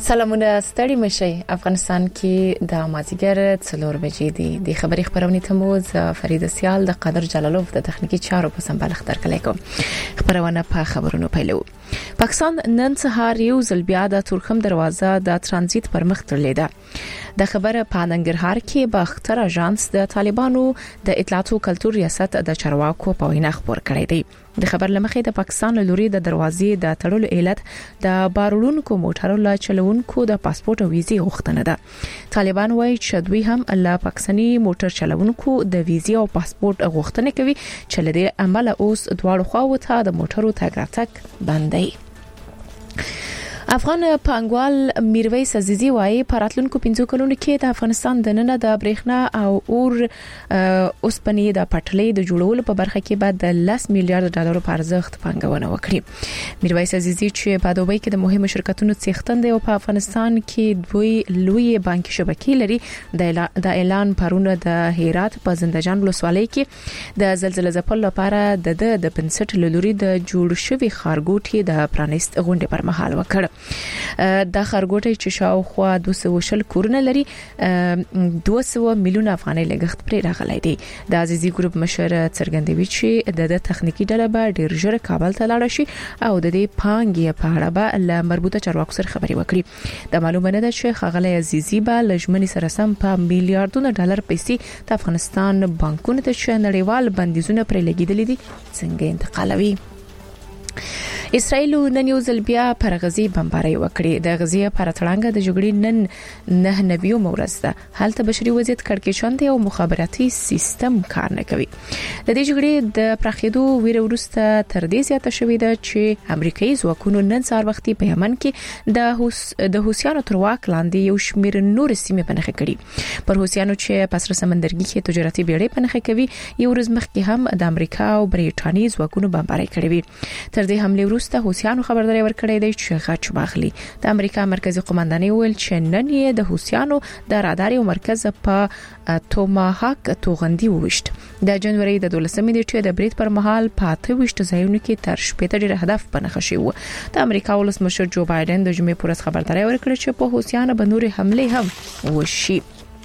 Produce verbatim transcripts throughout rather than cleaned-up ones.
سلامونه ستړي مشي افغانستان کې د مازیګر څلور بجې دي د خبري خبرونه تموز فرید سیال د قادر جلالوف د تخنیکی چارو په سمبالښت درکړی کوم خبرونه په خبرونو پیلو. پاکستان نن سهار یو ځل بیا د تورخم دروازه د ترانزیت پر مخ تړلې ده. د خبره په ننګرهار کې به اختر اژانس د طالبانو د اطلاعات او کلتور ریاست د چارواکو په وینا خبر کړی دی. د خبر لمخې د پاکستان لوري د دروازې د تړلو علت د بارولونکو موټرو لا چلوونکو د پاسپورت او ویزې غوښتنه ده. طالبان وایي چې دوی هم له پاکستاني موټر چلوونکو د ویزې او پاسپورت غوښتنه کوي چې له دې عمله اوس دواړو خواو ته د موټرو تګ راتګ بند دی. افغان پانګوال میرویس عزیزی وایي پراتلونکو پنځو کلونو کې د افغانستان د نن د برېښنا او اور اوسپنې د پټلۍ د جوړولو په برخه کې بعد د لس میلیارډ ډالر په ارزښت پانګونه وکړي. میرویس عزیزی چې په دوبۍ کې د مهمو شرکتونو څښتن دی او په افغانستان کې دوی لوی بانکي شبکې لري د اعلان پرونه د هرات په زندهجان ولسوالۍ کې د زلزلې ځپلو لپاره د د پنځه لوري د جوړ شوی خارګوټي د پرانیست غونډې پر مهال وکړ. د خارګوټي چې شاوخوا دوه سوه کورونه لري دوه سوه میلیون افغانۍ لګښت پرې راغلی دی. د عزیزي ګروپ مشر څرګندوي چې د تخنیکی ډله به ډیر ژر کابل ته لاړ شي او د دې پانګې په اړه به له مربوطه چارواکو سره خبري وکړي. د معلومه نه ده چې خغلی عزیزي به لجمنی سره سم په میلیارډونو ډالر پیسې د افغانستان بانکونو ته چې نړیوال بندیزونه پرې لګیدلې دي څنګه انتقالوي. اسرائیل نن یو ځل بیا پر غزي بمبارۍ وکړې. د غزي پر تړانګه د جګړې نن نه نویو مورز ده. حالت بشري وضعیت کړکېچن دی او مخابراتي سیستم کار نه کوي. د دې جګړې د پراخېدو ویره ورسته تر دې زیاته شوې ده چې امریکایي ځواکونو نن سهار وختي په یمن کې د هوس د حوثیانو تر واک لاندې یو شمېر نور سیمې په نښه کړي. پر حوثیانو چې په سر سمندرګي کې تجارتي بیړۍ په نښه کوي یو ورځ مخکې هم د امریکا او بریټانیې ځواکونو بمبارۍ کړې وي. تر دې حمله وروسته حوثیانو خبرداري ورکړې ده چې غچ واخلي. د امریکا مرکزی قومندانۍ ویل چې نن یې د حوثیانو د رادار یو مرکز په توماهاک توغندي ووشت. د جنوري د دولسمې نیټې د بریټ پر مهال په اته ویشت ځایونو کې تر شپږ ډیر هدف په نښه شوی و. د امریکا ولسمشر جو بایدن د جمعې پورس خبرداري ورکړه چې په حوثیانو به نور حمله هم وشي.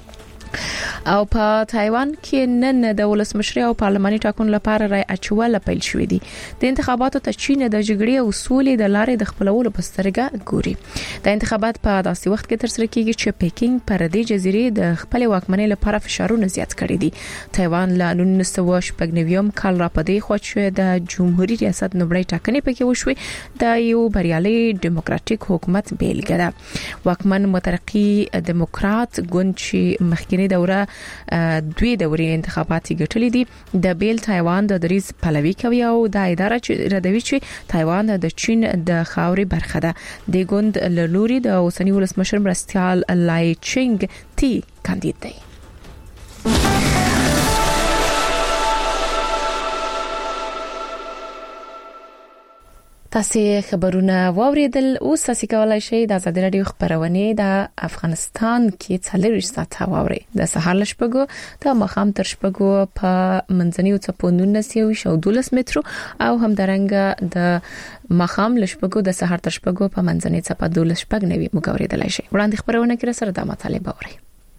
او په تایوان کې نن د ولسمشر او پارلماني ټاکنو لپاره رای اچول پیل شوې دي. د انتخاباتو ته چین د جګړې او سولې د لارې د خپلولو په سترګه ګوري. د انتخابات په داسې وخت کې تر سره کیږي چې پیکینګ پر دې جزیرې د خپل واکمنۍ لپاره فشارونه زیات کړي دي. تایوان له نولس سوه شپږ نوي کال را پدې خو چې د جمهوریت ریاست نوبړی ټاکنې پکې وشوي د یو بریالي دیموکراتیک حکومت بیلګه ده. واکمن مترقي دیموکرات ګوند چې مخکې دوره دوی دوري انتخاباتي ګټلې دي د بیل تایوان د دریز پلوي کوي او د اداره چې ردوي چې تایوان د چین د خاوري برخه ده. د ګوند لوري د اوسنی ولسمشر مرستيال لای چینګ تی کاندید دی. تاسو خبرونه واوریدل. اوس تاسو کولای شئ د آزاد رادیو خبرونه د افغانستان کې څلور ساعت واوري. د سهار لشپګو د مخام تر شپګو په منځنیو چپونو نسیو شو دولس مترو او هم درنګ د مخام لشپګو د سهار تر شپګو په منځنی چپا دولس شپګ نوي مګوریدلای شي. وړاندې خبرونه کې سره د مطالبه اوري.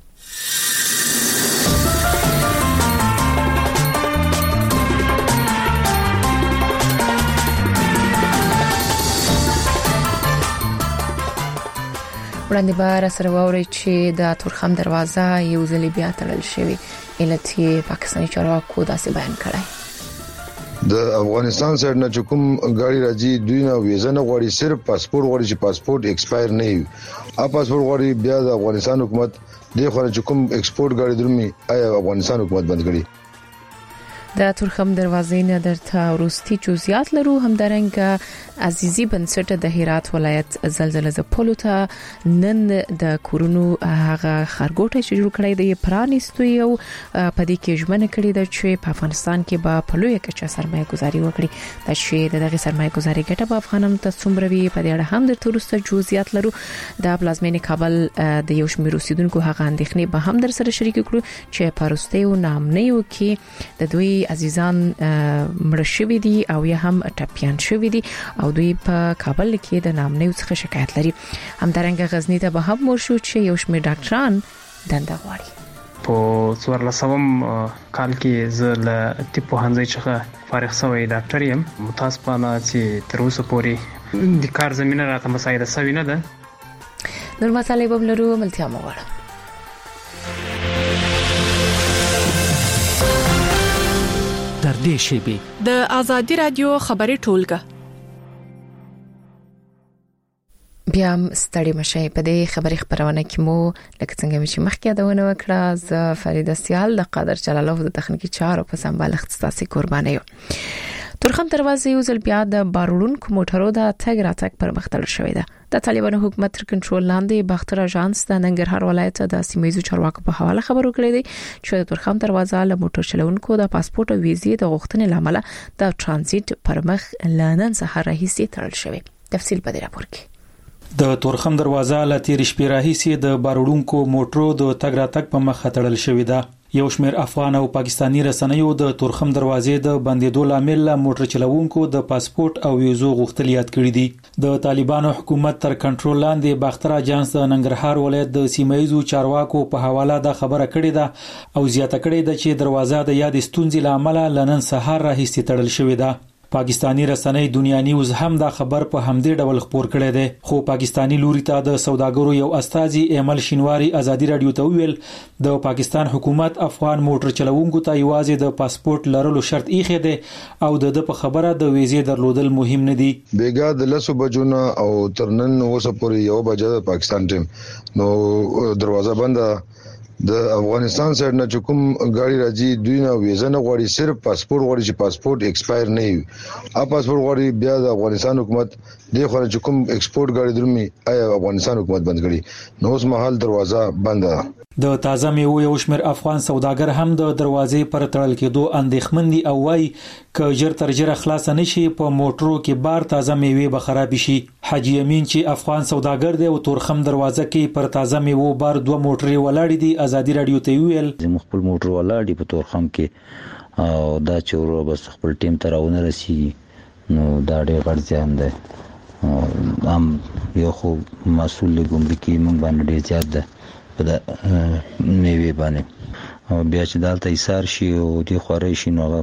وړاندې بار سره ووري چې د تورخم دروازه یو ځل بیا تړل شوی علت یې پاکستاني چارواکو داسې بیان کړی. د افغانستان سره نه کوم غاړي راځي دوی نه ویزه نه غواړي صرف پاسپورت غواړي چې پاسپورت ایکسپایر نه وي. ا پاسپورت غواړي بیا د افغانستان حکومت د خو چې کوم ایکسپورت غاړي درمي آیا افغانستان حکومت بند کړي. د تورخم دروازې نه درته ورستي جزئیات لرو. هم درنګ عزیزي بنسټ د هرات ولایت زلزلې ځپلو ته نن د کورونو هغه خرګوټه چې جوړ کړی دی پرانیستو یو په دې کې ژمنه کړې ده چې په افغانستان کې به په لوی کچه سرمایه گذاري وکړي. د شی دغه سرمایه گذاري ګټه په افغانانو ته څومره وي په دې اړه هم درته ورسته جزئیات لرو. د پلازمینې کابل د یو شمېر اوسیدونکو هغه اندېښنې به هم در سره شریک کړو چې پرسته او نامنیو کې د دوی عزیزان مړ شوي دي او یا هم ټپيان شوي دي او دوی په کابل کې د نامنیو څخه شکایت لري. همدارنګه غزنی ته به هم ورشو چې یو شمېر ډاکټران دنده غواړي. په څوارلسم کال کې زه له طب پوهنځي څخه فارغ شوی ډاکټر یم. متاسفانه چې تر اوسه پورې د کار زمينه راته مساعده شوی نه ده. نور مطالب هم لرو، ملتیا مو غواړم. در دې شیبه د آزادي رادیو خبري ټولګه بیا ستړي مشه په دې خبري خبرونه کې مو لکه څنګه چې مخکې یادونه وکړه ز فریده سیال د قادر جلالوف د تخنیکی چارو په سمبال اختصاصي قرباني یو. تورخم دروازې یو ځل بیا د بارولونکو موټرو د تګ راتګ پر مخ تړل شوې ده. د طالبانو حکومت تر کنټرول لاندې باختر اژانس د ننګرهار ولایت د سیمایي چارواکو په حواله خبرو کړې دي چې د تورخم دروازه له موټر چلونکو د پاسپورت او ویزې د غوښتنې لامل د ترانزیت پر مخ لنن سهار راهیسي تړل شوې. تفصیل په دې راپور کې. د تورخم دروازه له تیر شپې راهیسي د بارولونکو موټرو د تګ راتګ په مخ تړل شوې ده. یو شمېر افغان او پاکستانی رسنیو د تورخم دروازې د بندیدو لامل موټر چلوونکو د پاسپورت او ویزو غوښتل یاد کړی دي. د طالبانو حکومت تر کنټرول لاندې باختر اژانس د ننګرهار ولایت د سیمایي چارواکو په حواله د خبره کړې ده او زیاته کړې ده چې دروازه د یاد ستونزې لامل لنن سهار راهیسي تړل شوې ده. پاکستانی رسنۍ دنیا نیوز هم دا خبر په همدې ډول خبر کړی دی. خو پاکستانی لوري ته د سوداګرو یو استاذي ایمل شینواری ازادي رادیو ته ویل د پاکستان حکومت افغان موټر چلوونکو ته یوازې د پاسپورت لرلو شرط ایښی دی او د په خبره د ویزې درلودل مهم نه دي. بیګا د لسو بجو نه او ترنن اوسه پورې یو بجه د پاکستان ټیم نو دروازه بنده. د افغانستان سره نه کوم غاړي راځي دوی نه ویزه نه غواړي، صرف پاسپورت غواړي چې پاسپورت ایکسپایر نه وي. ا پاسپورت غواړي بیا د افغانستان حکومت د خو چې کوم ایکسپورت غاړي درومي آیا افغانستان حکومت بند کړي نو اوس مهال دروازه بند ده. د تازه میوه یو شمېر افغان سوداګر هم د دروازې پر تړل کېدو اندېښمن دي او وايي ک جر تر جره خلاص نشي په موټرو کې بار تازه میوه به خراب شي. حاجی امین چې افغان سوداګر دی او تورخم دروازه کې پر تازه میوه بار دوه موټرې ولاړ دي ازادي رادیو ته ویل زموږ خپل موټر ولاړ دي په تورخم کې او دا چې ورو بس خپل ټیم ته راونه رسي نو دا ډېر غړ ځان دی. ام یو خو مسؤل ګمرکي مونږ باندې ډېر زیات ده په د میوه باندې او بیا چې دالته ایثار شي او دی خوري شي نو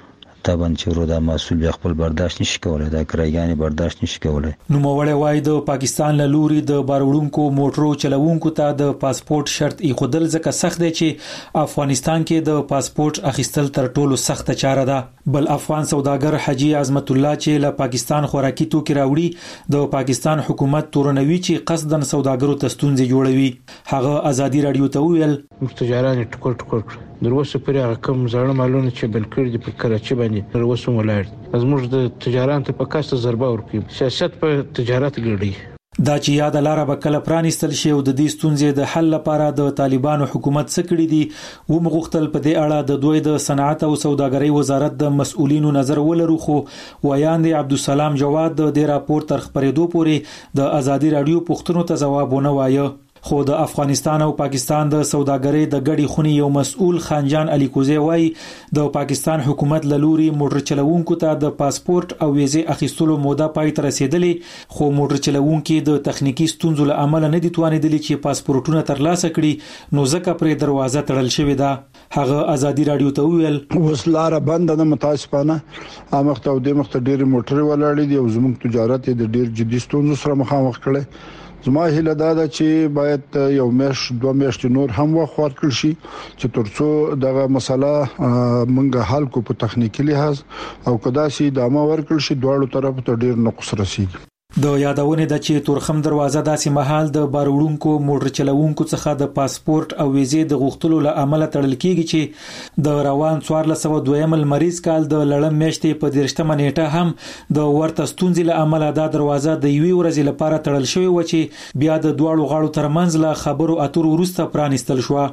تابن چې ورو د مسؤل خپل برداشت نشي کولای دا کرایګانی برداشت نشي کولای. نو موړې وای د پاکستان له لوري د بارولونکو موټرو چلوونکو ته د پاسپورت شرط ایښودل ځکه سخت دی چې افغانستان کې د پاسپورت اخیستل تر ټولو سخت چاره ده. بل افغان سوداګر حاجی عظمت الله چې له پاکستان خوراکي توکي راوړي د پاکستان حکومت تورنوي چې قصدن سوداګرو ته ستونزې جوړوي. هغه ازادي رادیو ته ویل مستجاران ټکر ټکر دروسه پرې هغه کوم ځړ مالونه چې بل کړی د کراچي باندې دروسه ولاړ زموږ د تجارت په کاسته ضربه ورکړي. سیاست په تجارت ګړي دا چې یاد لاره به کله پرانیستل شي او د دې ستونزې د حل لپاره د طالبانو حکومت څه کړی دي و مغختل په دې اړه د دوی د صنعت او سوداګرۍ وزارت د مسؤلینو نظر ولرو. خو ویاند عبدالسلام جواد د دې راپور تر خبرېدو پورې د ازادي رادیو پوښتنو ته ځواب ونه وایه. خو د افغانستان او پاکستان د سوداګرۍ د ګډي خونی یو مسؤل خانجان علي کوزي وای د پاکستان حکومت له لوري موټر چلوونکو ته د پاسپورت او ویزې اخیستلو موده پای ته رسیدلې خو موټر چلوونکو د تخنیکی ستونزو له امله نه دي توانیدلي چې پاسپورتونه ترلاسه کړي نو ځکه پرې دروازه تړل شوې ده. هغه ازادي رادیو ته ویل اوس لار بند نه متاسفانه امخته او د مخته ډېر موټر ولاړ دي او زموږ تجارت د ډېر جدي ستونزو سره مخامخ کړي. زما هیله دا ده چې باید یو مېش دوه میاشتې نور هم وخت ورکړل شي چې ترڅو دغه مسله منګه حل کو په تخنیکی لحاظ او کدا سي دامه ورکړل شي دواړو طرفو ته ډیر نقص رسیږي. د یادونه د چې تورخم دروازه داسې محل د بارولونکو موټر چلوونکو څخه د پاسپورت او ویزې د غوښتلو له عمله تړل کیږي چې د روان څوارلس سوه دویم مریض کال د لړم میاشتې په دیرشتمه نیټه هم د ورته ستونزې له عمله دا دروازه د یوې ورځې لپاره تړل شوې و چې بیا د دواړو غاړو ترمنځ له خبرو اترو وروسته پرانیستل شو.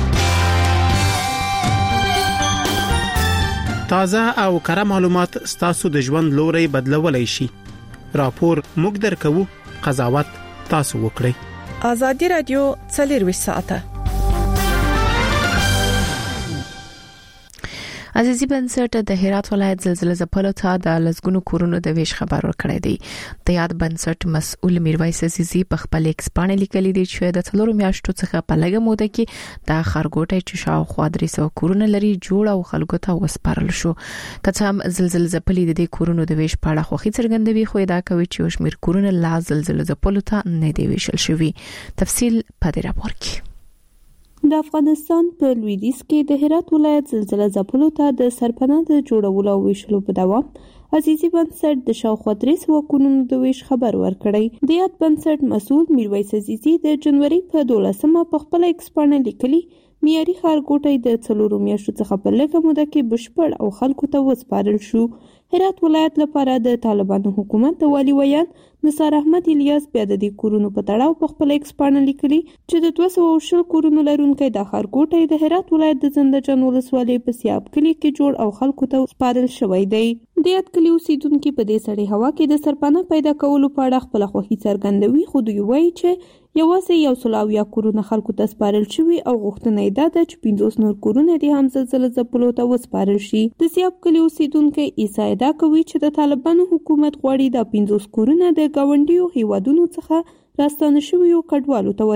تازه او کره معلومات ستاسو د ژوند لوري بدلولای شي. راپور موږ درکو قضاوت تاسو وکړئ. آزادي رادیو څلور ساعته عزیزي بنسټ د هرات ولایت زلزلې ځپلو ته د لزګونو کورونو د ویش خبر ورکړی دی. د یاد بنسټ مسؤل میرویس عزیزي په خپل ایکس باندې لیکلي دی چې د څلورو میاشتو څخه په لږه موده کې د خارګوټي چې شاوخوا درې سوه کورونه لري جوړ او خلکو ته وسپارل شو. که هم زلزلې ځپلې د کورونو د ویش په اړه خوخي څرګندوي، خو دا کوي چې شمیر کورونه لا زلزلې ځپلو ته نه دی ویشل شوی. تفصیل په دې راپور کې. د افغانستان په لویدیځ کې د هرات ولایت زلزلې ځپلو ته د سرپناه د جوړولو او ویشلو په دوام عزیزي بنسټ د شاوخوا درې سوه کورونو د ویش خبر ورکړی. د یاد بنسټ مسؤل میرویس عزیزي د جنوري په دولسمه په خپل ایکس باندې لیکلي معیاري ښارګوټی د څلورو میاشتو څخه په لږه موده کې بشپړ او خلکو ته وسپارل شو. هرات ولایت لپاره د طالبانو حکومت د والي ویان نثار احمد الیاس بیا د دې کورونو په تړاو په خپل ایکس باندې لیکلي چې د دوه سوه او شل کورونو لرونکی د ښارګوټی د هرات ولایت د زنده جان ولسوالۍ په سیاب کلي کې جوړ او خلکو ته سپارل شوی دی. د یاد کلي اوسیدونکي په دې سړې هوا کې د سرپناه پیدا کولو په اړه خپل خوښي څرګندوي، خو دوی وایي چې یوازې یو سل او اویا کورونه خلکو ته سپارل شوي او غوښتنه یې دا ده چې پنځوس نور کورونه دې هم زلزلې ځپلو ته وسپارل شي. د سیاب کلي اوسیدونکی عیسی دا کوي چې د طالبانو حکومت غواړي دا پنځوس کورونه د ګاونډیو هیوادونو څخه راستانه شویو کډوالو ته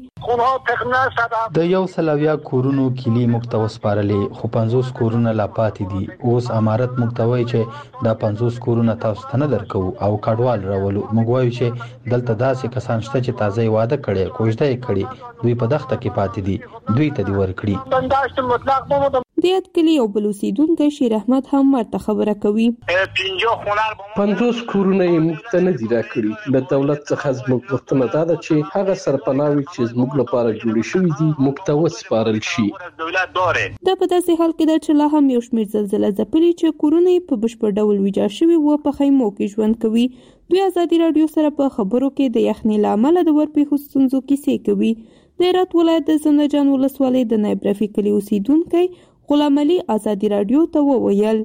ورکړي. د یو سل اویا کورونو کلی موږ ته وسپارلې، خو پنځوس کورونه لا پاتې دي. اوس امارت موږ ته وایي چې دا پنځوس کورونه تاسو ته نه درکو او کډوال راولو. موږ وایو چې دلته داسې کسان شته چې تازه واده کړي، کوژده یې کړي، دوی په دښته کې پاتې دي، دوی ته دې ورکړي. د یاد کلي یو بل اوسیدونکی شیر احمد هم ورته خبره کوي. پنځوس کورونه یې موږ ته نه دي راکړي. له دولت څخه زموږ غوښتنه دا ده چې هغه سرپناوي چې زموږ لپاره جوړې شوي دي موږ ته وسپارل شي. دا په داسې حال کې ده چې لا هم یو شمېر زلزلې ځپلي چې کورونه یې په بشپړ ډول ویجاړ شوي وو په خیمو کې ژوند کوي. دوی ازادي راډیو سره په خبرو کې د یخنۍ له امله د ورپېښو ستونزو کیسې کوي. د هرات ولایت د زنده جان ولسوالۍ د نایب رفیع کلي اوسیدونکی غلام علي ازادي راډیو ته وویل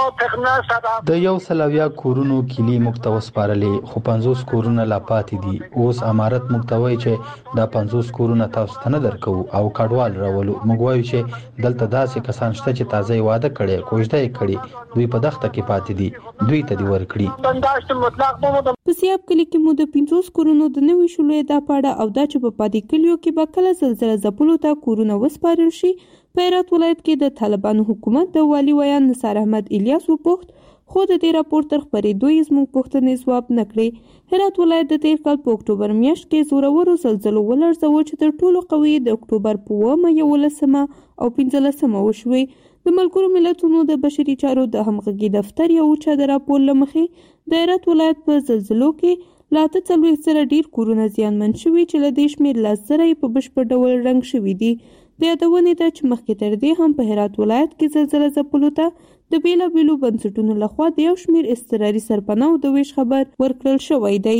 د یو سل اویا کورونو کلی موږ ته وسپارلې، خو پنځوس کورونه لا پاتې دي. اوس امارت موږ ته وایي چې دا پنځوس کورونه تاسو ته نه درکو او کډوال راولو. موږ وایو چې دلته داسې کسان شته چې تازه واده کړي، کوژده یې کړي، دوی په دښته کې پاتې دي، دوی ته دې ورکړي. په سیاب کلي کې مو د پنځوس کورونو د نوي شلو دا پاړه او دا چې په پاتې کلیو کې به کله زلزلې ځپلو ته کورونه وسپارل شي. په هرات ولایت کې د طالبانو حکومت د والي ویان نثار احمد الیاس وپوښت، خو د دې راپور تر خپرېدو یې زموږ پوښتنې ځواب نه کړې. هرات ولایت د تیر کال په اکتوبر میاشت کې زورورو زلزلو ولړزاوه چې تر ټولو قوي د اکتوبر په اوومه، یولسمه او پنځلسمه وشوې. د ملګرو ملتونو د بشري چارو د همغږي دفتر یو اوچه د راپور له مخې د هرات ولایت په زلزلو کې لا اته څلوېښت زره ډېر کورونه زیانمن شوي چې له دې شمېر لس زره یې په بشپړ ډول رنګ شوي دي. د یادونې ده چې مخکې تر دې هم په هرات ولایت کې زلزلې ځپلو ته د بیلابیلو بنسټونو لخوا د یو شمېر اضطراري سرپناهو د ویش خبر ورکړل شوی دی.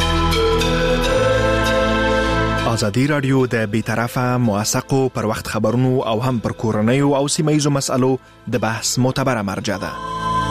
ازادي راډیو د بیطرفه موثقو پر وخت خبرونو او هم پر کورنیو او سیمه‌ییزو مسالو د بحث معتبره مرجع ده.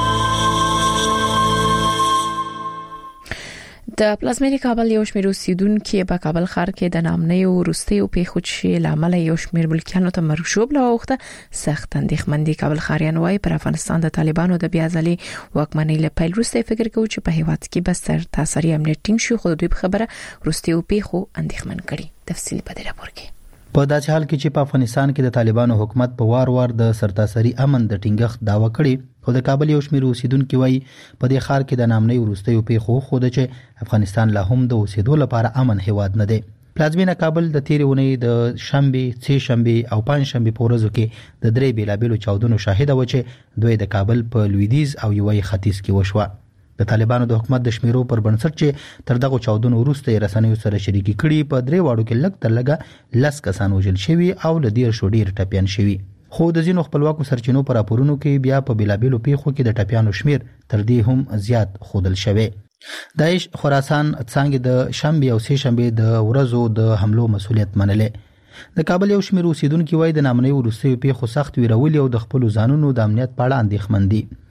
د پلازمینې کابل یو شمېر اوسیدونکي په کابل ښار کې د نامنۍ وروستیو پیښو چې له امله یو شمېر ملکیانو ته مرشوب له وخته سخت اندېښمن دي. کابل ښاریان وايي پر افغانستان د طالبانو د بیا ځلي واکمنۍ له پیل وروسته فکر کوي چې په هیواد کې به سر تاسري امنیت ټینګ شي، خو دوی په خبره وروستیو پیښو اندېښمن کړي. تفصیل په دې راپور کې. په داسې حال کې چې په افغانستان کې د طالبانو حکومت په وار وار د سرتاسري امن د ټینګښت داوا کړي، خو د کابل یو شمېر اوسیدونکي وایي په دې ښار کې د نامنۍ وروستیو پیښو خو د چې افغانستان لا هم د اوسېدو لپاره امن هیواد نه دی. پلازمینه کابل د تیرې اونۍ د شنبې، سه شنبې او پنځ شنبې په ورځو کې د درې بیلابیلو چاودنو شاهده و چې دوی د کابل په لویدیځ او یوې ختیځ کې وشوه. د طالبانو د حکومت د شمیرو پر بنسټ چې تر دغه چاودنو وروسته رسنیو سره شریکي کړي، په درې واړو کې لږ تر لږه لس کسان وژل شوي او له ډیر شو ډیر ټپیان شوي. خو د ځینو خپلواکو سرچینو پر راپورونو کې بیا په بیلابیلو پیښو کې د ټپیانو شمیر تر دې هم زیات ښودل شوی. داعش خراسان څنګه د شنبه او سه شنبه د ورځو د حملو مسولیت منلې. د کابل یو شمیر اوسیدونکو وایي د نامنۍ وروستیو پیښو سخت ویرولي او د خپل ځانونو د امنیت په اړه اندېښمن دي.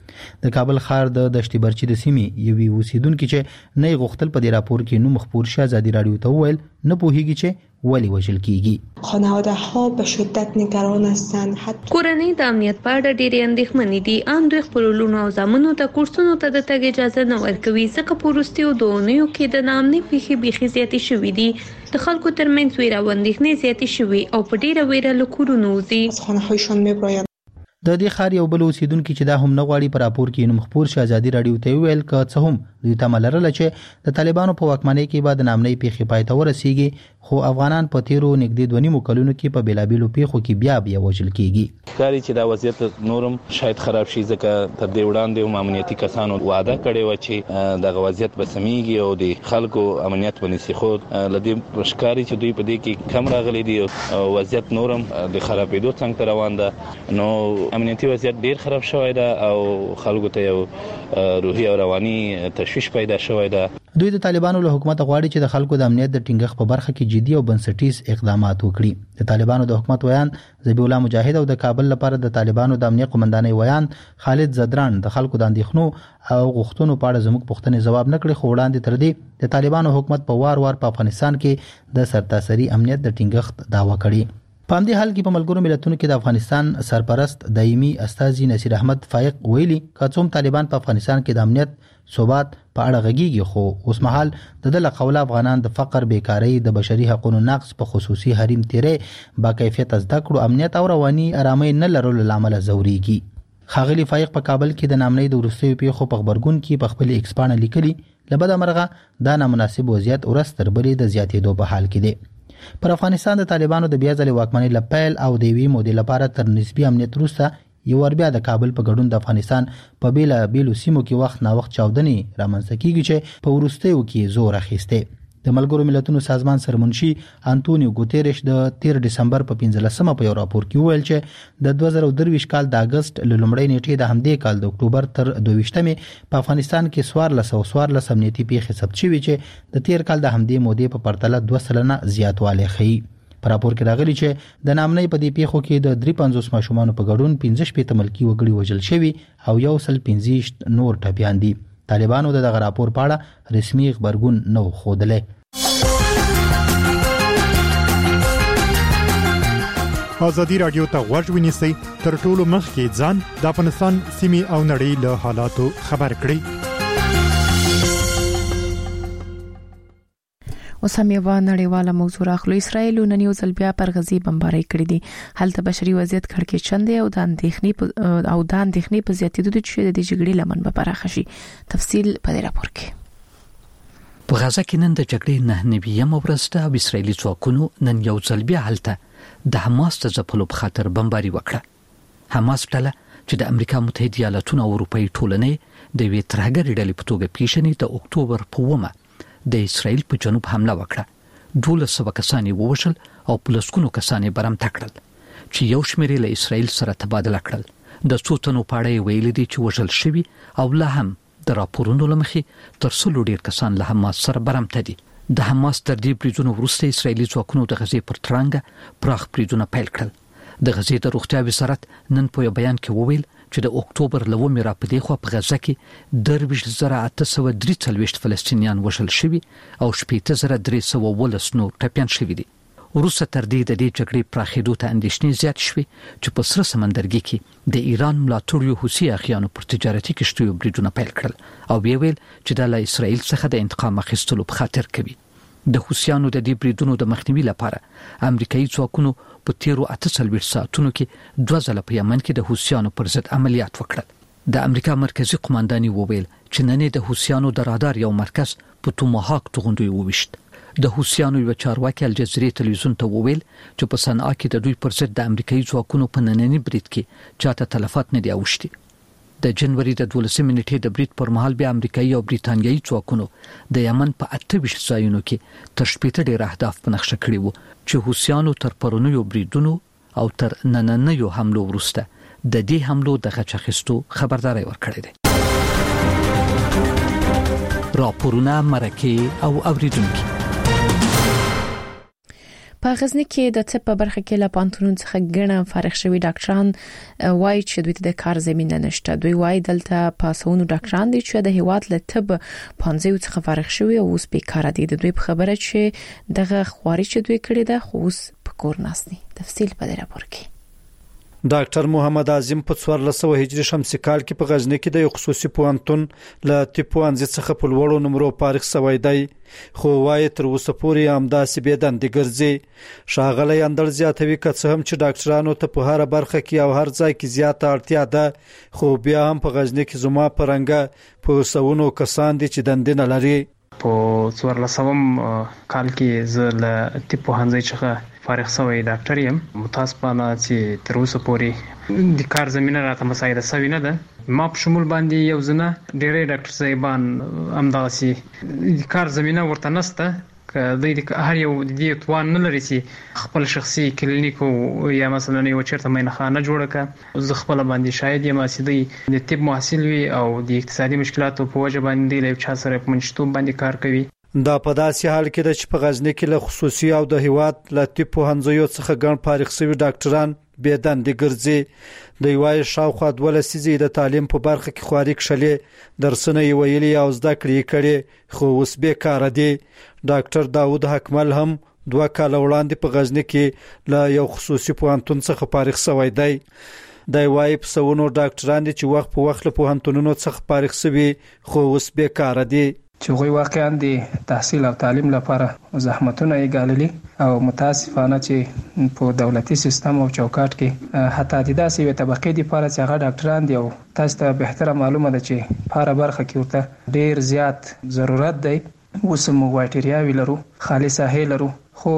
د کابل ښار د دشتي برچي د سیمې یوې اوسیدونکو چې نه غوښتل په دې راپور کې نو مخبور شه ازادي رادیو ته وویل نه پوهیږي چې ولی وژل کیږي. خانواده ها به شدت نگران هستند. کورنۍ د امنیت په اړه ډېرې اندېښمنې دي. ان دوی خپل لونو او زامنو ته کورسونو ته د تګ اجازه نه ورکوي ځکه په وروستیو دوه اونیو کې د ناامنۍ پیښې بیخي زیاتې شوې دي. د خلکو ترمنځ ویره او اندېښنې زیاتې شوې او په ډېره ویره له کورونو وځي. خانه‌هایشان می‌براید. د دې ښار یو بل اوسیدونکو چې دا هم نه غواړي په راپور کې نو مخبور شه ازادي رادیو ته ویل ک څه هم دوی تمه لرله چې د طالبانو په واکمنۍ کې بعد نامنۍ پیښې پای ته ورسیږي خو افغانان په تیرو نږدې دوه نیمو کلونو کې په بیلابیلو پیښو کې بیا بیا وژل کیږي. کاری چې دا وضعیت نورم شاید خراب شي ځکه تر دې وړاندې هم امنیتي کسانو وعده کړې و چې دغه وضعیت به سميږي او د خلکو امنیت باندې خو لدی مشکاري چې دوی په دې کې کم راغلي دي او وضعیت نورم د خرابېدو څنګه روان ده. نو امنیتي وضعیت ډیر خراب شوی ده او خلکو ته یو روحي او رواني تشویش پیدا شوی ده. دوی د طالبانو له حکومت غواړي چې د خلکو د امنیت د ټینګښت په برخه کې جدي او بنسټیز اقدامات وکړي. د طالبانو د حکومت ویان ذبیح الله مجاهد او د کابل لپاره د طالبانو د امنیت قومندانۍ ویان خالد زدران د خلکو د اندېښنو او غوښتنو په اړه زموږ پوښتنې ځواب نه کړي خو وړاندې تر دې د طالبانو حکومت په وار وار په افغانستان کې د سرتاسري امنیت د ټینګښت دعوه کړې. په همدې حال کې په ملګرو ملتونو کې د افغانستان سرپرست دایمي استاذي نصیر احمد فائق ویلي کڅوم طالبان په افغانستان کې د امنیت ثبات په اړه غږیږي خو اوس مهال د دله قوله افغانان د فقر بیکاری د بشري حقوقو نقض په خصوصي حریم تیرې با کیفیت زده کړو امنیت او رواني آرامۍ نه لرلو لامل زوريږي. خاغلی فائق په کابل کې د نامنۍ د وروستیو پیښو په خبرګون کې په خپل ایکسپانه لیکلي لبد امرغه دا نامناسب وضعیت ورستر بلې د زیاتېدو په حال کې دی. پر افغانستان د طالبانو د بیا ځلې واکمنۍ لپیل او د وی مودې لپاره تر نسبی امنیت وروسته یو ور بیا د کابل په ګډون د افغانستان په بیلا بیلو سیمو کې وخت نا وخت چاودنې رامنځته کیږي چې په وروستیو کې زور اخیسته. د ملګرو ملتونو سازمان سرمنشي انټونیو ګوتيريش د تیر ډسمبر په پنځلسمه په یو راپور کې ویل چې د دوه زره درویشت کال د اگست ل لومړۍ نیټې د همدې کال د اکتوبر تر دویشتمې په افغانستان کې سوارلس او سوارلس امنیتي پیښې ثبت شوې چې د تیر کال د همدې مودې په پرتله دوه سلنه زیاتوالی ښیي. په راپور کې راغلي چې د نامنۍ په دې پیښو کې د درې پنځوس ماشومان په ګډون پنځه شپږ ملکی وګړي وژل شوي او یو سل پنځه نور ټپيان دي. طالبانو د دغه راپور په اړه رسمي خبرګون نه خوده. ازادي رادیو ته غوږ ونیسئ تر ټولو مخکې ځان د افغانستان سیمې او نړۍ له حالاتو خبر کړئ. اوس هم یو نړیواله موضوع راخلو. اسرائیل نن یو ځل بیا پر غزي بمباري کړې دي. هلته بشري وضعیت کړکېچن دی او د اندېښنې او د اندېښنې په زیاتېدو چې د جګړې لمن به پراخه شي. تفصیل په دې راپور کې. په غزا کې نن د جګړې نه نویم ورځ ده او اسرائیلي ځواکونو نن یو ځل بیا هلته د حماس د ځپلو په خاطر بمباري وکړه. حماس ډله چې د امریکا متحده ایالاتونو او اروپאי ټولنې د وی ترهګرۍ ډلې په توګه پیژني د اکتوبر په ومه د اسرائیل په جنوب حمله وکړه. دولس سوه کسان ووژل او پلسکونو کسان برمته کړل چې یو شمېر له اسرائیل سره تبادله کړل. د څو تنو په اړه ویل دي چې وژل شوي او لا هم د راپورونو لمخې تر څلور ډیر کسان له حماس سره برمته دي. د حماس تر دې بریدونو وروسته اسرائیلي ځواکونو د غزې پر ترانګه پراخ بریدونه پیل کړل. د غزې د روغتیا وزارت نن په یو بیان کې وویل چې د اکتوبر لومې را پدې خو په غزه کې درویش زره اته سوه درې څلوېښت فلسطینیان وژل شوي او شپېته زره درې سوه ولس نور ټپیان شوي دي. وروسته تر دې د دې جګړې پراخېدو ته اندېښنې زیات شوې چې په سره سمندرګي کې د ایران ملاتړو حوثي اخیانو پر تجارتي کشتیو بریدونه پیل کړل او بیا ویل چې د اسرائیل څخه د انتقام اخیستلو په خاطر کوي. د حوثیانو د دې بریدونو د مخنیوي لپاره امریکایي ځواکونو په تیرو اته څلوېښت ساعتونو کې دوه ځله په یمن کې د حوثیانو پر ضد عملیات وکړل. د امریکا مرکزی قومنداني وویل چې نن د حوثیانو د رادار یو مرکز په توماهاک توغندوی وویشت. د حوثیانو یو چارواکي الجزیرې تلویزیون ته وویل چې په صنعا کې د دوی پر ضد د امریکایي ځواکونو په نننی برید کې چاته تلفات نه دی اوښتي. د جنوري د دولسمې نیټې د برید پر مهال بیا امریکایي او بریتانیایي ځواکونو د یمن په اته ویشت ځایونو کې تر شپېته ډېر اهداف په نقشه کړي وو چې حوثیانو تر پرونیو بریدونو او تر نننیو حملو وروسته د دې حملو د غچ اخیستو خبرداري ورکړې ده. راپورونه مرکه او اوریدونکو په غزنی کې د طب په برخه کې له پانتونون څخه ګڼه فارغ شوي ډاکټران وایي چې دوی ته د کار زمينه نشته. دوی وایي دلته پاسونو ډاکټران دي چې د هیواد له طب پانځه څخه فارغ شوي او اوس بیکاره دي. د دوی په خبره چې دغه خواري چې دوی کړی ده خو اوس په کور ناسني. تفصیل په دې راپور کې. ډاکټر محمد اعظم په څوارلس سوه هجري شمسي کال کې په غزنی کې د یو خصوصي پوهنتون له طب پوهنځي څخه په لوړو نمرو فارغ شوی دی، خو وايي تر اوسه پورې همداسې بې دندې ګرځي. ښاغلی اندړ زیاتوي که څه هم چې ډاکټرانو ته په هره برخه کې او هر ځای کې زیاته اړتیا ده، خو بیا هم په غزنی کې زما په رنګه په سونو کسان دي چې دندې نه لري. په څوارلسم کال کې زه له طب پوهنځي څخه فارغ شوی ډاکټر یم. متاسفانه چې تر اوسه پورې د کار زمينه راته مساعده شوی نه ده. ما په شمول باندې یو ځنه ډېرې ډاکټر صاحبان همداسې د کار زمينه ورته نشته که د هر یو د دې توان نه لري چې خپل شخصي کلینیک یا مثلا یو چیرته مینخانه جوړه کړي. زه خپل باندې شاید یم چې د طب محصل وي او د اقتصادي مشکلاتو په وجه باندې له چا سره په منشتوب باندې کار کوي. دا په داسې حال کې ده چې په غزنی کې له خصوصي او د هیواد له طب پوهنځیو څخه ګڼ فارغ شوي ډاکټران بې دندې ګرځي. د یوای شاوخوا دوه لسیزې د تعلیم په برخه کې خواري کړلې، درسونه یې ویلي او زده کړې کړې، خو اوس بیکاره دي. ډاکټر داوود حکمل هم دوه کال وړاندې په غزنی کې له یو خصوصي پوهنتون څخه فارغ شوی دی. د یوای په سونو ډاکټران دي چې وخت په وخت له پوهنتونونو څخه فارغ شوي، خو اوس بیکاره دي. چې غوي واقعا د تحصیل او تعلیم لپاره زحمتونه یې ګاللي او متاسفانه چې په دولتي سیستم او چوکاټ کې حتی د داسې یو طبقه دی لپاره چې هغه ډاکټران دي او تاسو ته به تر معلومه ده چې په هر برخه کې ورته ډیر زیات ضرورت دی. اوس مو وایټریاوي لرو، خالي ساحې لرو، خو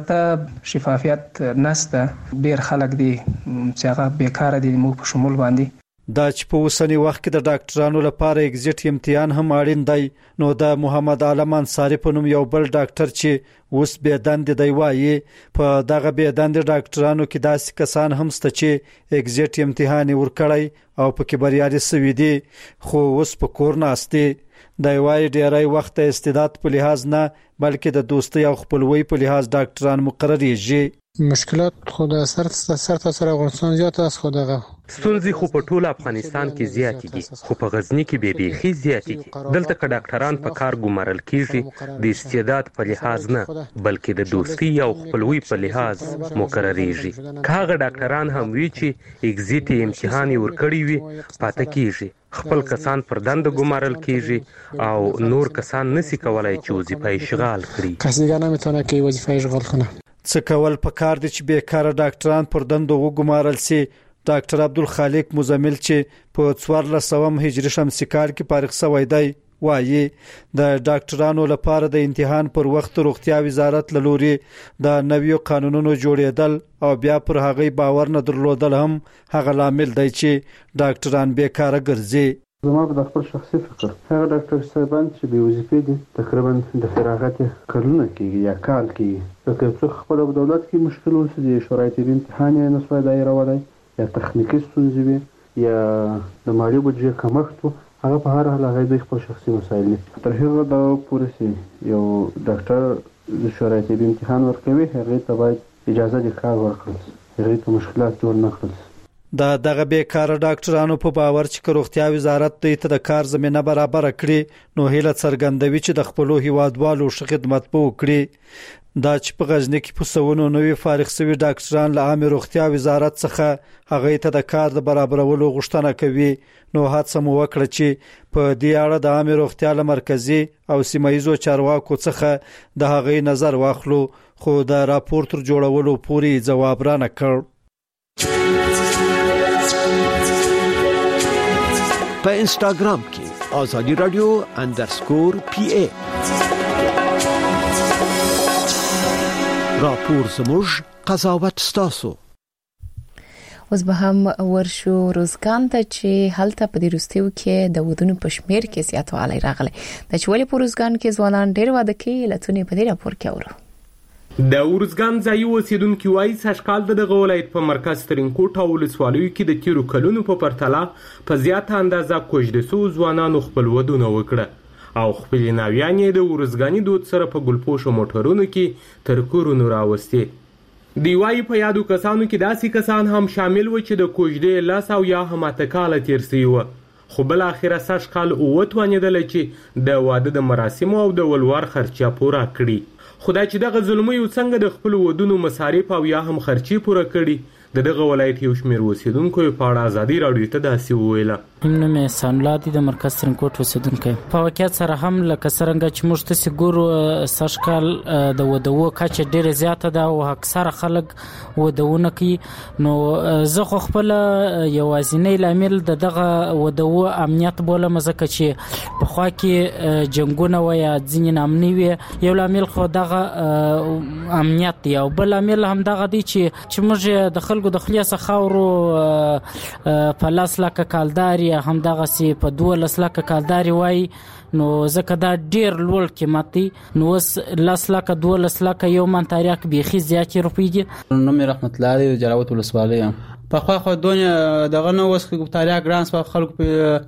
البته شفافیت نشته. ډیر خلک دي چې هغه بیکاره دي مو په شمول باندې. دا چې په اوسنی وخت کې د ډاکټرانو لپاره ایگزیټ امتحان هم اړین دی، نو د محمد عالم انصاری په نوم یو بل ډاکټر چې اوس بې دندې دی وایي په دغه بې دندې ډاکټرانو کې داسې کسان هم شته چې ایگزیټ امتحان ورکړی او پکې بریالي شوي دي، خو اوس په کور ناست دي. د وایي ډیری وخت د استعداد په لحاظ نه بلکې د دوستۍ او خپلوۍ په لحاظ ډاکټران مقرریږي. مشکلات خو د سر سر تاسو افغانستان زیات است خو دغه ستونزې خو په ټول افغانستان کې زیاتې دي، خو په غزنی کې به بیخي زیاتې دي. دلته که ډاکټران په کار ګمارل کیږي د استعداد په لحاظ نه بلکې د دوستۍ او خپلوۍ په لحاظ مقرریږي. که هغه ډاکټران هم وي چې ایگزیټ امتحان یې ورکړی وي پاتې کیږي. خپل کسان پر دنده ګمارل کیږي او نور کسان نسی کولای چې وظیفه اشغال کړي. کس دیگه نمیتونه که وظیفه اشغال کنه. څه کول پکار دي چې بیکاره ډاکټران پر دندو وګمارل سي. ډاکټر عبدالخالق مزمل چې په څوارلسم هجري شمسي کال کې فارغ شوی دی وایي د ډاکټرانو لپاره د امتحان پر وخت روغتیا وزارت له لوري د نویو قانونونو جوړېدل او بیا پر هغه باور نه درلودل هم هغه لامل دی چې ډاکټران بیکاره ګرځي. زما په خپل شخصي فکر هغه ډاکټر صاحبان چې به وظیفې دي تقریبا د فراغت کلونه کېږي یا کال کېږي، که څوک خپل په دولت کې مشکل ولري د شورای طبي امتحان یې نسوای دایرولی یا تخنیکي ستونزې وي یا د مالي بودجې کمښت و، هغه په هر حال هغه دوی خپل شخصي مسایل دي. تر هغه دا پورې چې یو ډاکټر د شورای طبي امتحان ورکوي هغې ته باید اجازه د کار ورکړل شي، هغې ته مشکلات جوړ نه کړل شي. د دغه بیکاره ډاکټرانو په باور چې روغتیا وزارت دوی ته د کار زمينه برابر کړي نو هیله څرګندوي چې د خپل هیوادوالو ښه خدمت به وکړي. دا چې په غزنی کې په سونو نوې فارغ شوي ډاکټران له عامه روغتیا وزارت څخه هغه ته د کار د برابرولو غوښتنه کوي، نو هڅه مو وکړه چې په دې اړه د عامه روغتیا له مرکزي او سیمایي چارواکو څخه د هغه نظر واخلو، خو د راپور تر جوړولو پورې جواب را نه کړ. په انستګرام کې آزادی رادیو انډرسکور پی ای راپور زموږ قضاوت ستاسو. اوس به هم ورشو روزګان ته چې هلته په دې وروستیو کې د ودونو په شمیر کې زیاتوالی راغلی. د چې ولې په روزګان کې ځوانان ډېر واده کوي لتونې په دې راپور کې اورو. د ورزګان ځایي اوسیدونکو وايي سږکال د دغه ولایت په مرکز ترینکوټ او ولسوالیو کې د تیرو کلونو په پرتله په زیاته اندازه کوژده سوو ځوانانو خپل ودونه وکړه او خپل ناویانې د ورزګانی دود سره په ګلپوشو موټرونو کې تر کورونو راوستي دی. وایي په یادو کسانو کې داسې کسان هم شامل و چې د کوژدې لس او یا هم اته کاله تیر سوي وه، خو بالاخره سږ کال اووه توانېدله چې د واده د مراسمو او د ولور خرچه پوره کړي. خو دا چې دغه زلمیو څنګه د خپلو ودونو مصارف او یا هم خرچې پوره کړي، د دغه ولایت یو شمېر اوسېدونکو یې په اړه ازادي راډیو ته داسې وویله. نوم یې سانلا دی، د مرکز ترینکوټ اوسېدونکی. په واقعیت سره هم لکه څرنګه چې موږ تاسې ګورو سږ کال د ودو کچه ډېره زیاته ده او اکثره خلک ودونه کوي. نو زه خو خپله یوازینی لامل د دغه ودو امنیت بولم، ځکه چې پخوا کې جنګونه وه یا ځینې نامنې وې. یو لامل خو دغه امنیت دی او بل لامل هم دغه دی چې چې موږ د خلکو د خولې څخه خاورو په لس لکه کالداري هم دغسې په دولس لکه کالداري وایي، نو ځکه دا ډېر لوړ قیمت دی. نو اوس لس لکه دولس لکه یو من تاریخ بیخي زیاتې روپۍ دي. نوم یې رحمت الله دی، د جلاوط ولسوالۍ یم. پخوا خو دونې دغه نه اوس تاریخ ګران سوه، خلکو په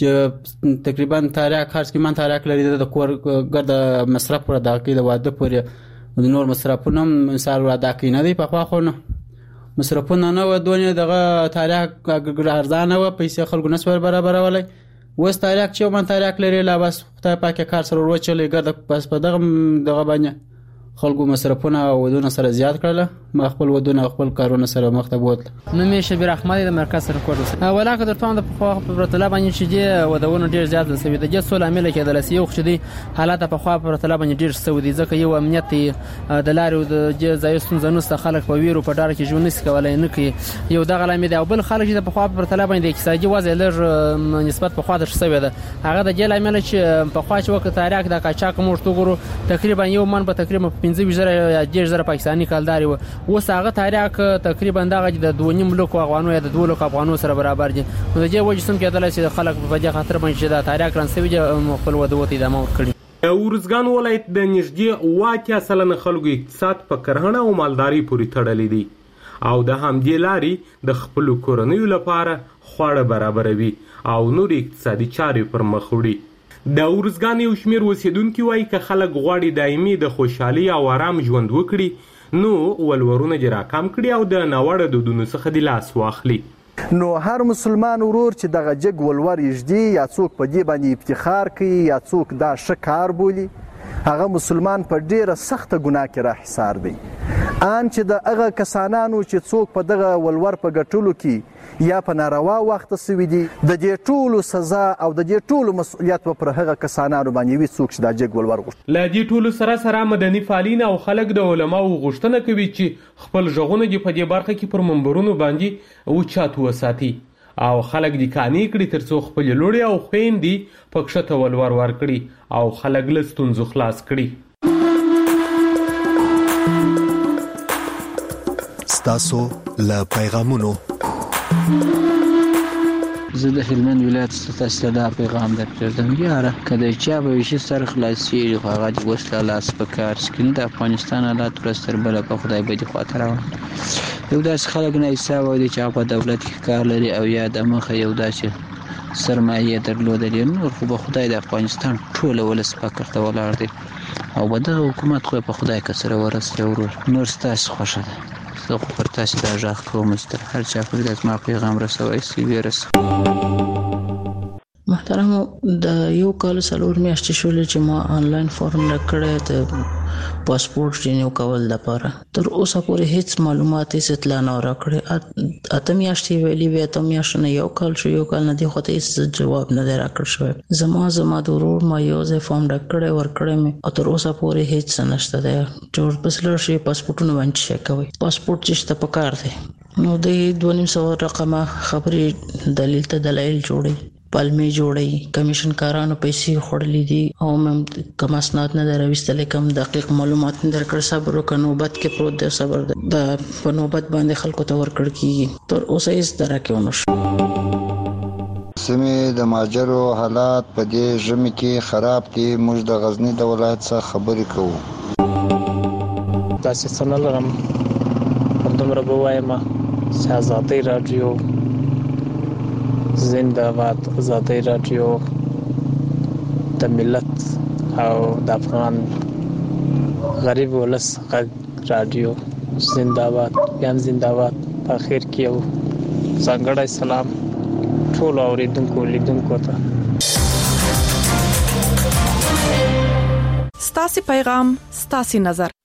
چې تقریبا تاریخ هر څه من تاریخ لري، د کور ګرد مصرف پوره ادا کوي، د واده پورې د نور مصرفونه هم مثال ادا کوي نه دی. پخوا خو نه مصرفونه نه و، دونې دغه تاریخ ارزانه و، پیسې خلکو نه سوه برابرولی. اوس تاریخ چې یو من تاریخ لري، لا بس خدای پاک کار سره وروچلی ګرده، بس په دغه دغه باندې خلکو مصرفونه او ودونه سره زیات کړله. ما خپل ودونه خپل کارونه سره مخ ته بوتله. نوم یې شبیر احمد د مرکز ترینکوټ. ولاکه درته وایم د پخوا په پرتله باندې چې دې ودونه ډېر زیات سوي، د دې څو لامله کېدلی سي. یو خو چې دی حالات پخوا په پرتله باندې ډېر سوي دي، ځکه یو امنیت دی، د لارې او د ځایي ستونزه نشته، خلک په ویرو په ډاره کې ژوند نشي کولی، نه کوي. یو دغه لامل دی. او بل خلک چې د پخوا په پرتله باندې د اقتصادي وضع لږ نسبت پخوا ته ښه سوې ده، هغه د دې لامله چې پخوا چې وخت تاریخ د قاچاق موږ وګورو، تقریبا یو من په تقریبا پنځه ویشت زره یا دېرش زره پاکستاني کالداري و. اوس هغه تاریخ تقریبا دغه د دوه نیم لکو افغانو یا د دوه لکو افغانو سره برابر دي. نو د دې وجه سم کېدلی چې خلک په دې خاطر باندې چې دا تاریخ ران سوي دي خپل ودو ته ادامه ورکړي. د ارزګان ولایت د نږدې اووه اتیا سلنه خلکو اقتصاد په کرهڼه او مالداري پورې تړلی دی او د همدې لارې د خپلو کورنیو لپاره خواړه برابروي او نور اقتصادي چارې پر مخ وړي. د ارزګان یو شمېر اوسېدونکي وایي که خلک غواړي دایمي د خوشحالي او آرام ژوند وکړي، نو ولورونه دې راکم کړي او د ناوړه دودونو څخه دې لاس واخلي. نو هر مسلمان ورور چې دغه جګ ولور یږدي یا څوک په دې باندې افتخار کوي یا څوک دا ښه کار بولي، هغه مسلمان په ډیره سخته ګناه کې راحصار دی. ان چې د هغه کسانانو چې څوک په دغه ولور په ګټلو کې یا په ناروا وخت سوي دي، د دې ټولو سزا او د دې ټولو مسؤلیت پر هغه کسانانو باندې وي څوک چې دا جګ ولور غوښتي. له دې ټولو سره سره مدني فعالین او خلک د علماو غوښتنه کوي چې خپل غږونه دې په دې برخه کې پر منبرونو باندې اوچات وساتي او خلک دې قانع کړي ترڅو خپل لوړې او خویندې په کښته ولور ورکړي او خلک له ستونزو خلاص کړي. ستاسو له پیغامونو زه د هلمند ولایت ستاسو ته دا پیغام درکړم. یاره کله چې به وشي سر خلاصي هغه د وسله لاس په کار سکین د افغانستان حالات ورستر بل په خدای به دي خاطر یو داس خلک نه حساب ودی چې په دولت کې کار لري او یا د مخه یو داسې سرمایه درلودل نور خو به خدای د افغانستان ټول ولس پکړه ته ولاړ دي او به د حکومت خو په خدای کې سره ورسره ورور نور ستاسو خوښه ده. زه خو پر تاسو دا ژغ کوم چې هر چا پر دې ما پیغام رسوي سی ویرس. محترم د یو کال څلور میاشتې شولې چې ما آنلاین فارم راکړی د پاسپورت رینیو کول لپاره، تر اوسه پورې هیڅ معلومات هیڅ اطلاع نه راکړې. اته میاشتې ویلې وې، اته میاشتې نه یو کال شو، یو کال نه دی خو ته هیڅ جواب نه دی راکړل شوی. زما زما د ورور ما یو ځای فارم راکړی ورکړی مې او تر اوسه پورې هیڅ نشته دی چې ورپسې لاړ شي پاسپورټونه باندې چیک کوئ. پاسپورټ چې شته پکار دی نو د دوه نیم سوه رقمه خبرې دلیل ته دلایل جوړوي، پالمې جوړوي، کمیشن کارانو پیسې خوړلې دي او مې کوم اسناد نه در راویستلی، کوم دقیق معلومات نه درکړ. صبر وکړه، نوبت کې پروت دی، صبر دی، د په نوبت باندې خلکو ته ورکړل کېږي. تر اوسه هېڅ درکې ونه شو. سیمې د مهاجرو حالات په دې ژمي کې خراب دي. موږ د غزني د ولایت څخه خبرې کوو. داسې څه نه لرم، همدومره به وایم چې ازادۍ راډیو زنده باد، ازادۍ راډیو د ملت او د افغان غریب ولس غږ رادیو زنده‌باد بیان زنده‌باد. په اخر کې یو ځانګړی سلام ټول اوریدونکو لیدونکو ته. ستاسو پیغام ستاسو نظر